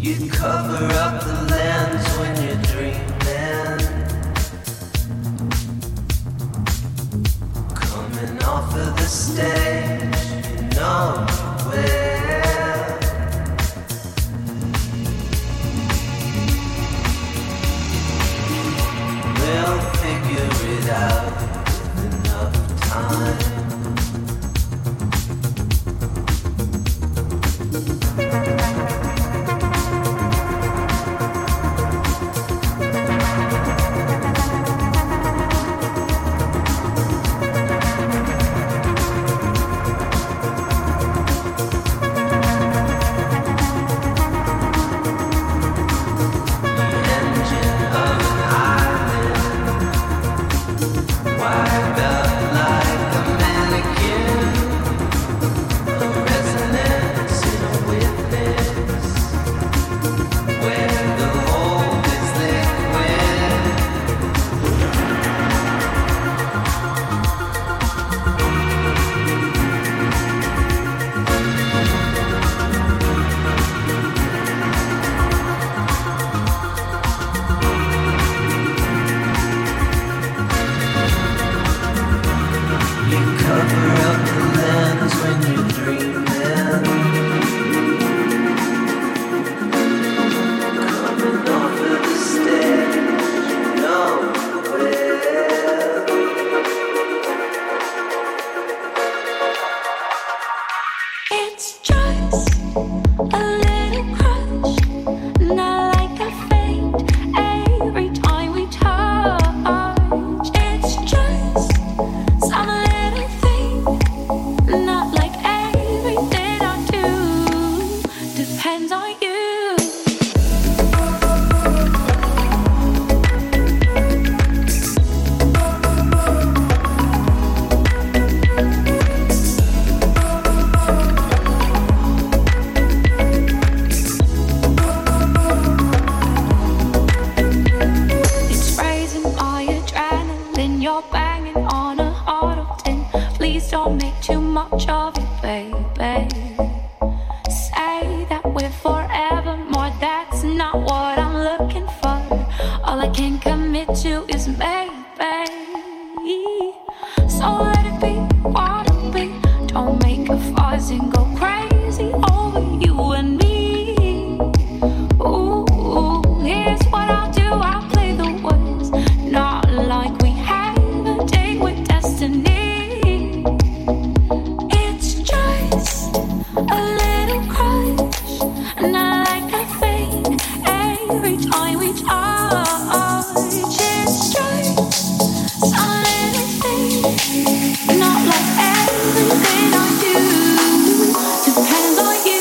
Not like everything I do depends on you.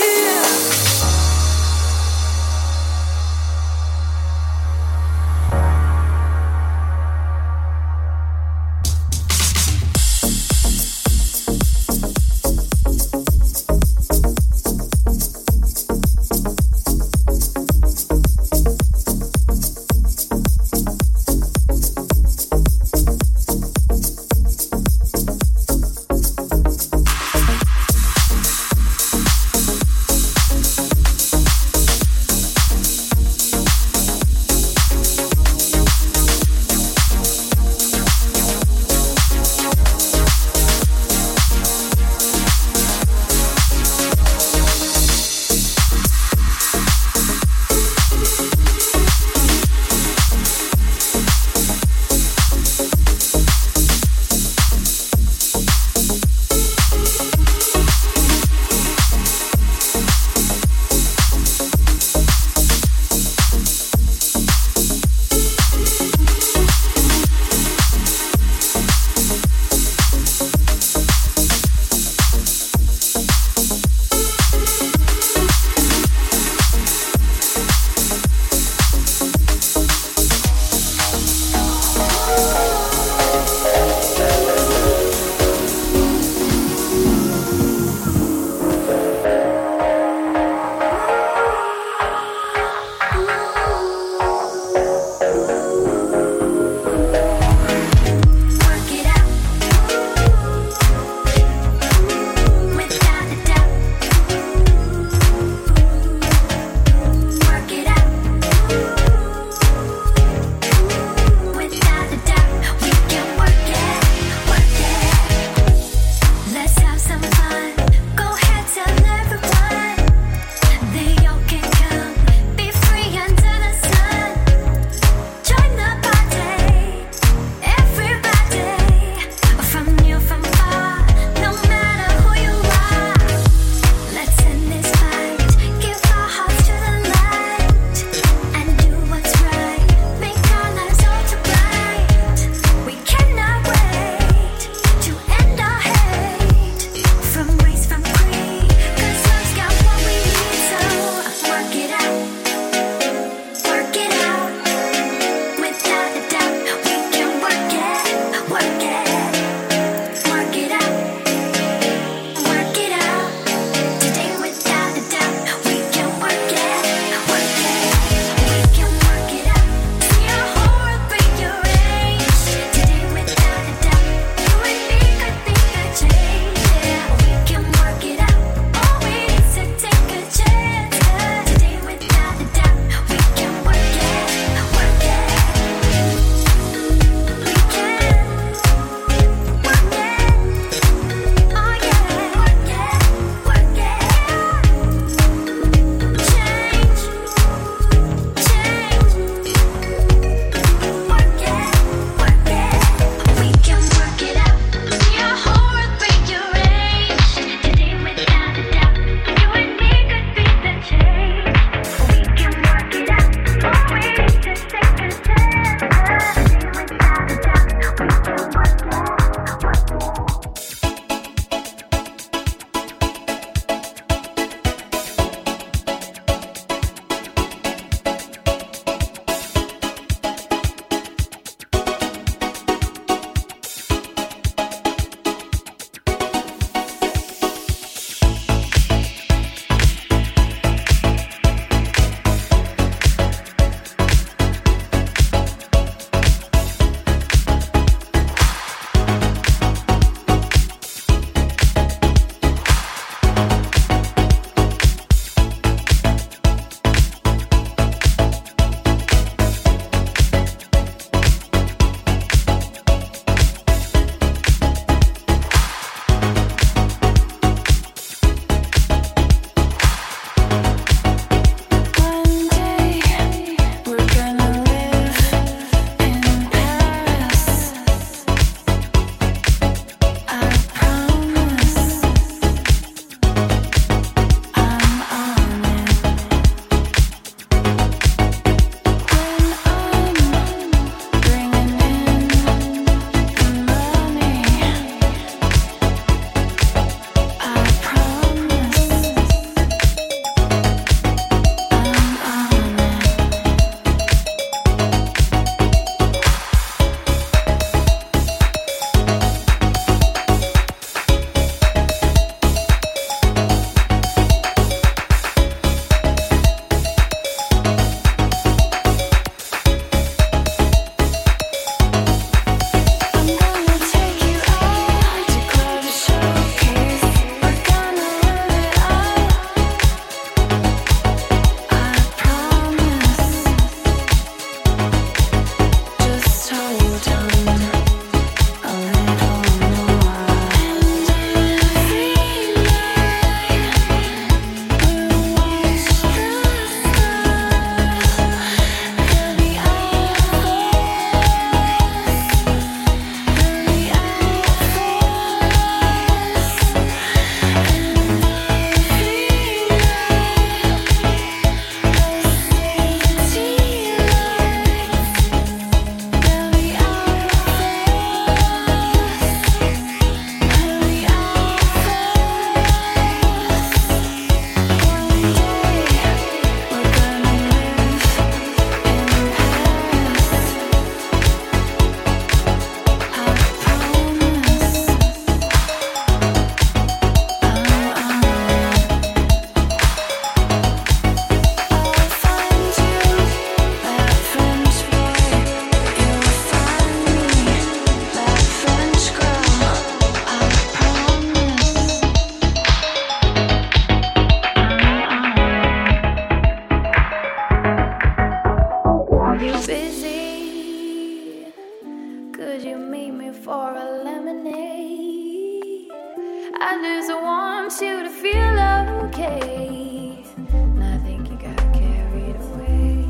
And I think you got carried away.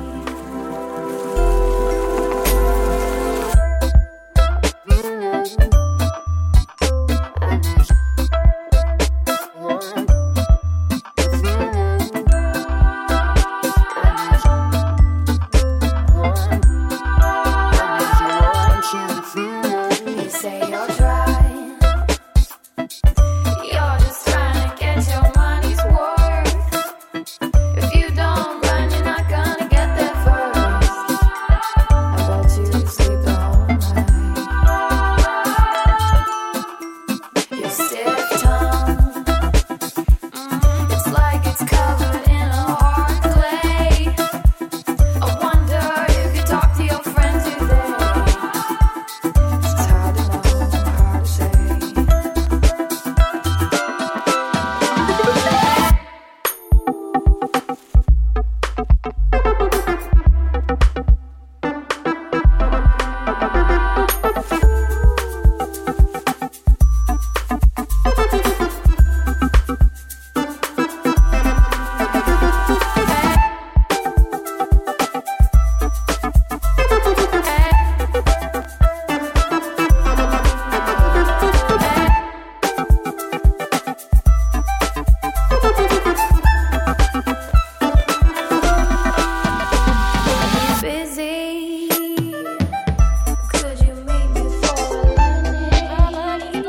You say you're dry. You're just trying to get your money's worth. If you don't run, you're not gonna get there first. I bet you sleep the whole night. Your stiff tongue, it's like it's covered in a hard clay. I wonder if you talk to your friends today. It's hard to know, hard to say. Busy. Could you meet me for a minute?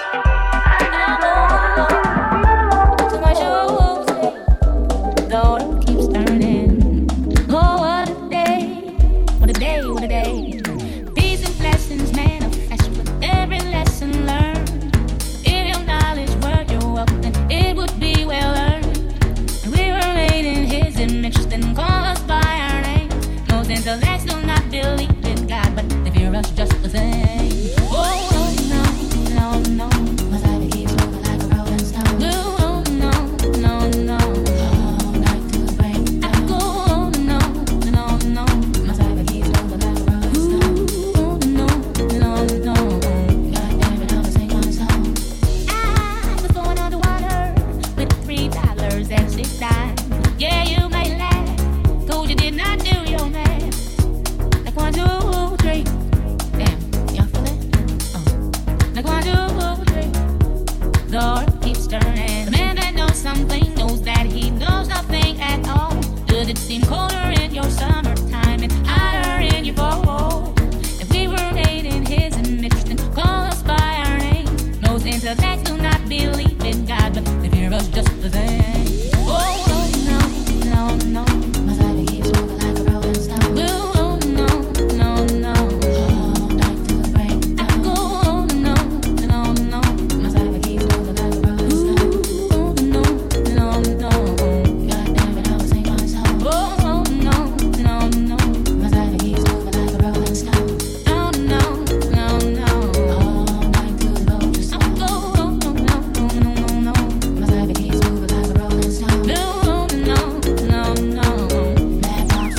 To my shows, though it keeps turning. Oh, what a day, what a day, what a day. Peace and blessings manifest with every lesson learned. If your knowledge were your wealth, then it would be well earned. And we were made in His image, then call us by our name. Most intellects do not believe in God, but they fear us just the same. Oh, no, no, no, no. My life keeps moving like a rolling stone. No, no, no, no. All night to the break. I go, no, no, no. My life keeps moving like a rolling stone. No, no, no. God damn it, I'ma sing my song. I was born underwater with $3 and 6 dimes. Yeah, you may laugh, 'cause you did not do your math. Like 1, 2, 3. Damn, y'all feel it? Like 1, 2, 3. The earth keeps turning. The man that knows something knows that he knows nothing at all. Does it seem colder in your summertime and hotter in your fall? If we were made in His image, then call us by our name. Most intellects do not believe in God, but they fear us just the same. Oh, no, no, no. My life keeps moving like a rolling stone. Oh, no, no, no. All night to the break. I go, no, no, no. My life keeps moving like a rolling stone. Oh, no, no, no. God damn it, I'ma sing my song. Oh, no, no, no. My life keeps moving like a rolling stone. Oh, no, no, no. All night to the road, just I go, no, no, no, no, no. My life keeps moving like a rolling stone. No, no, no, no. Mad Fox,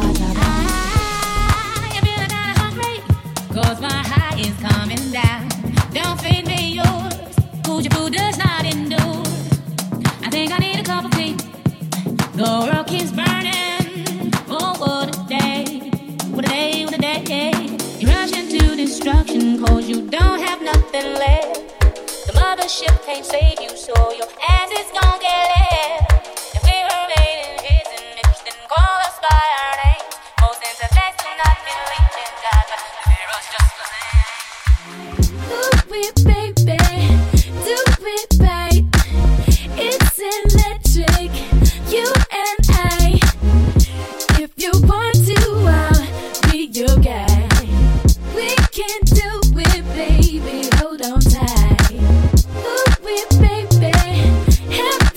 I feel kinda hungry, 'cause my high is coming down. Don't feed me yours, 'cause your food does not endure. I think I need a cup of tea. The world keeps burning. Oh, what a day, what a day, what a day. You rush into destruction, 'cause you don't have nothing left. The mothership can't save you, so your ass is gon' get left. If we were made in His image, then call us by our name. Most intellects do not believe in God, but they fear us just the same. Do it, baby. Do it right. It's electric. You and I. If you want to, I'll be your guy. We can do it, baby. Hold on tight. Do it, baby. Have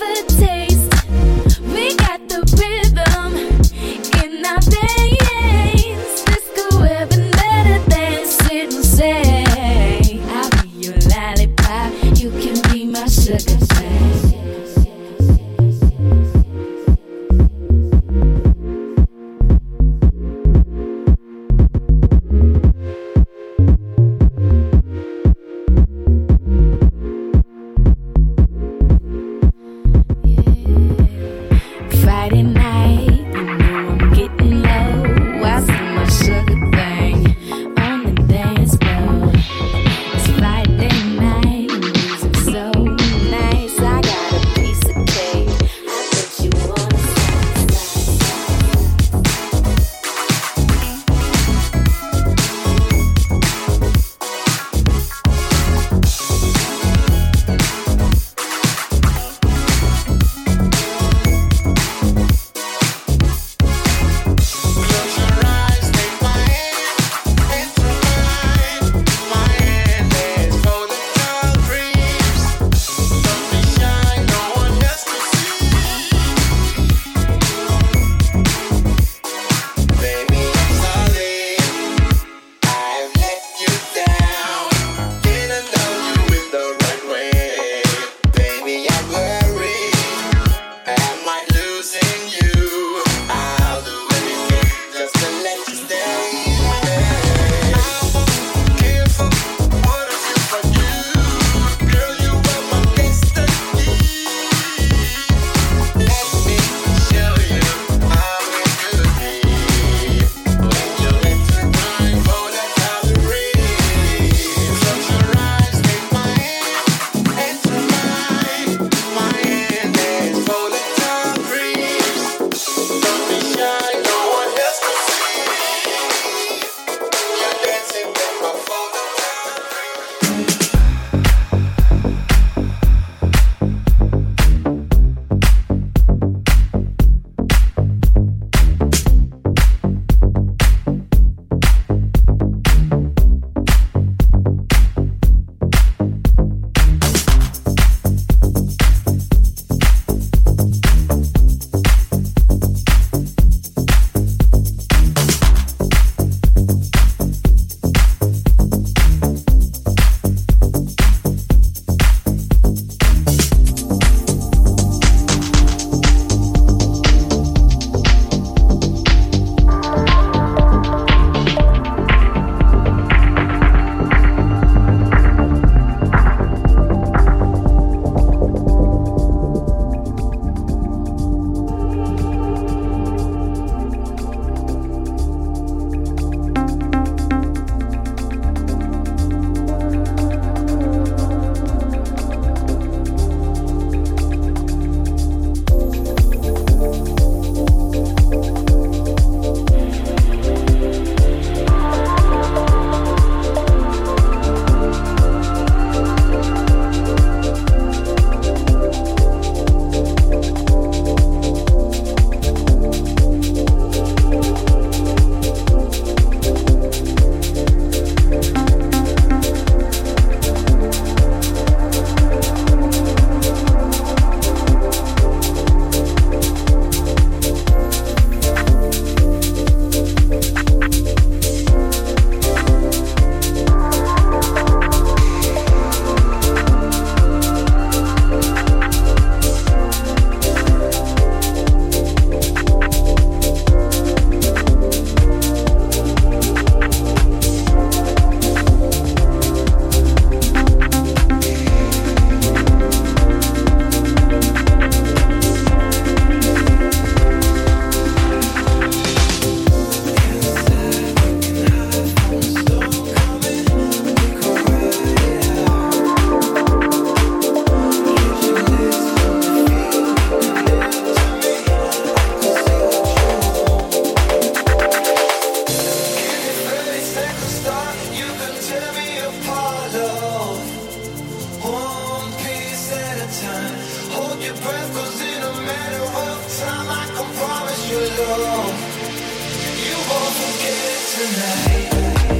your breath, 'cause in a matter of time, I can promise you love. You won't forget tonight.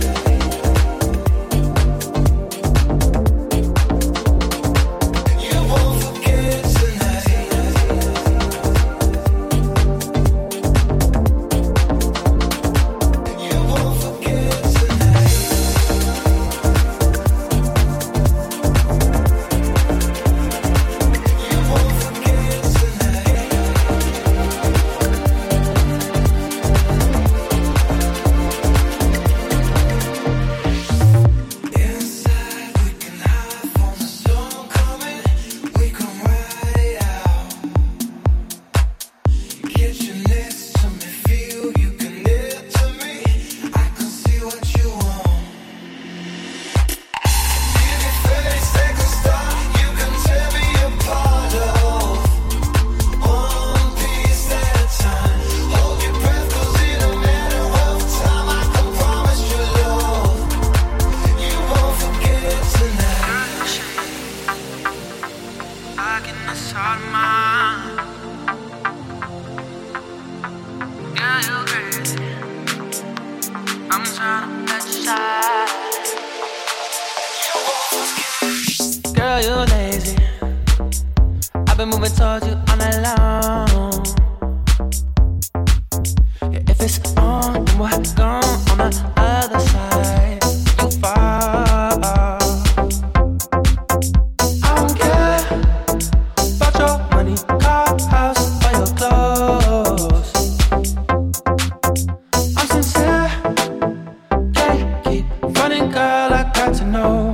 Girl, you're lazy. I've been moving towards you all night long. Yeah, if it's on, then we're gone on the other side. You fall. I don't care about your money, car, house, or your clothes. I'm sincere. Can't keep running, girl. I got to know.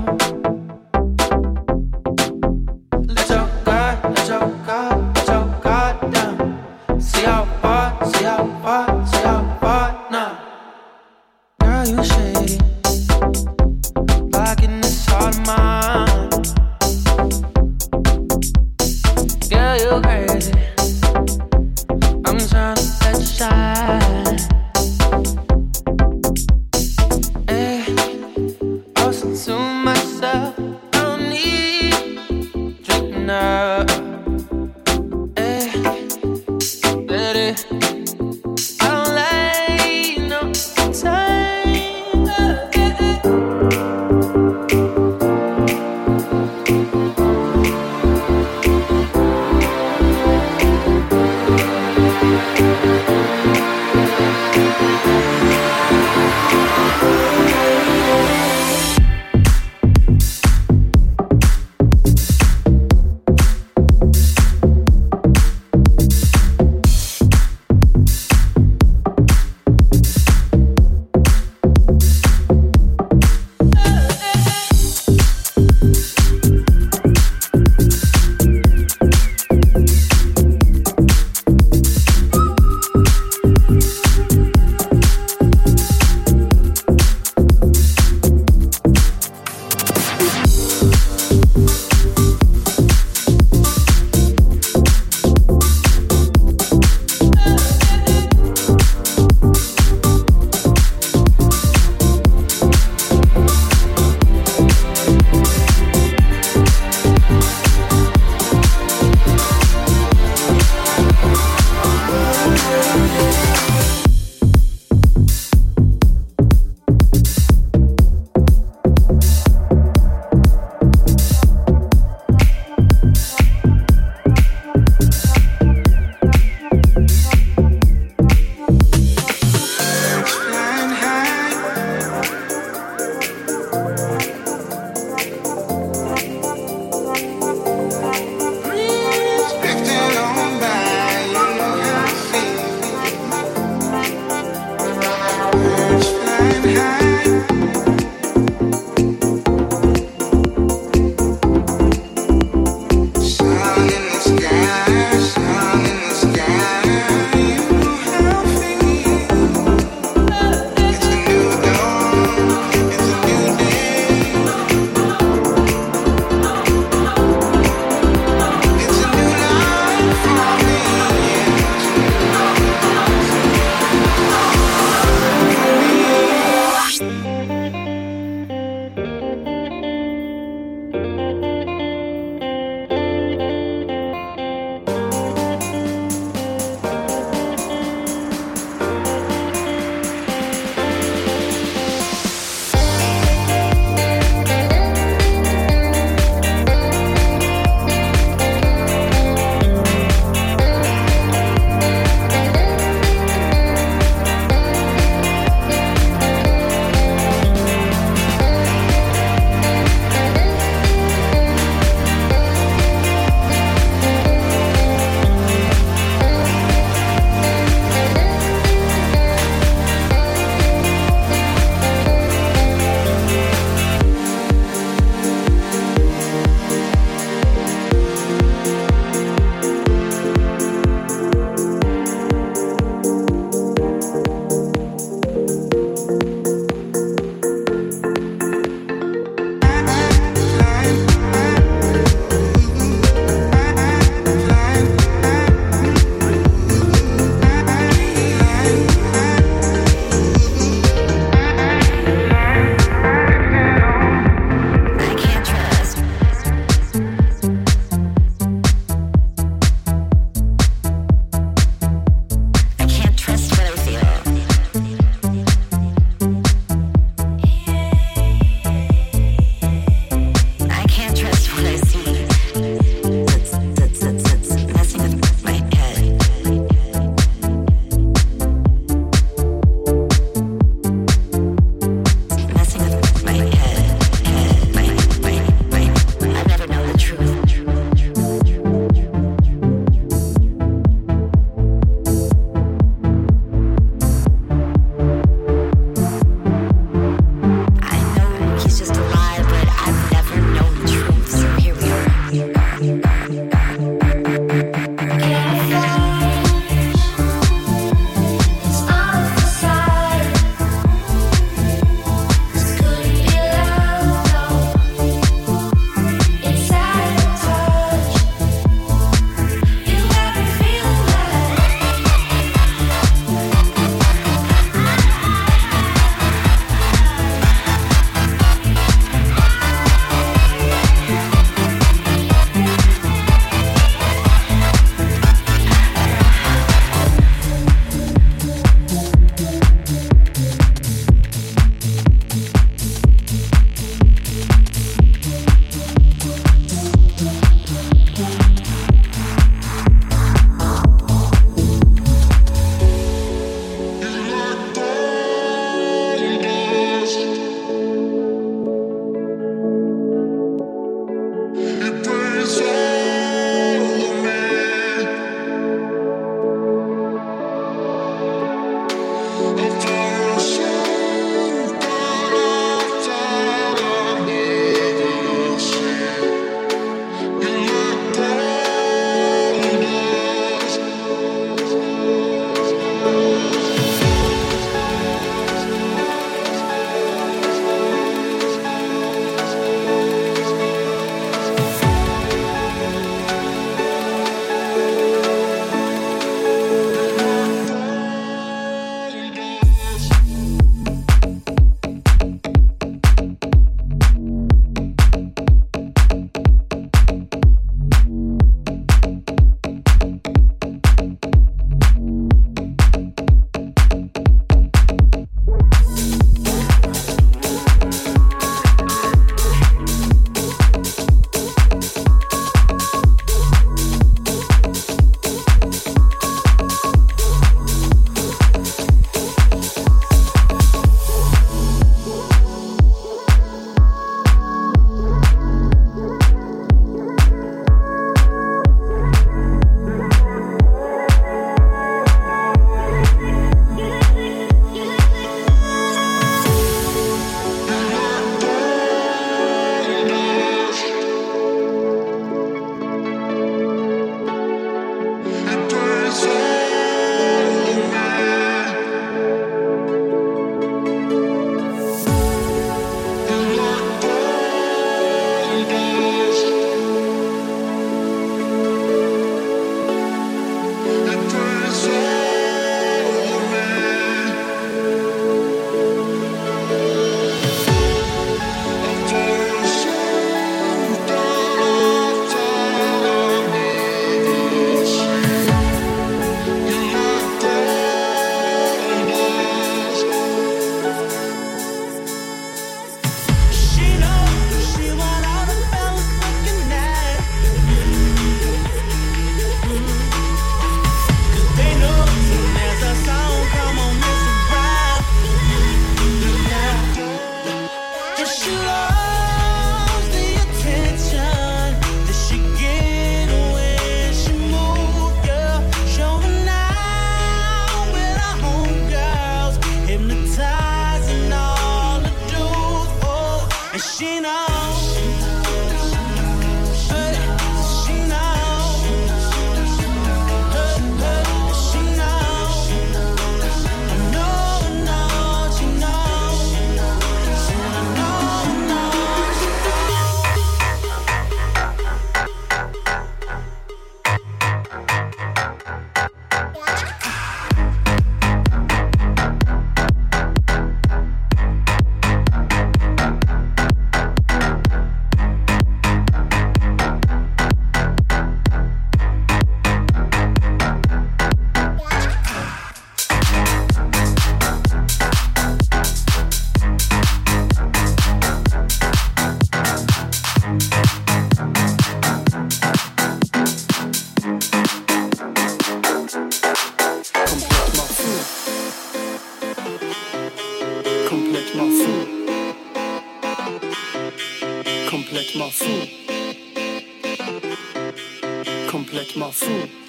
complètement fou.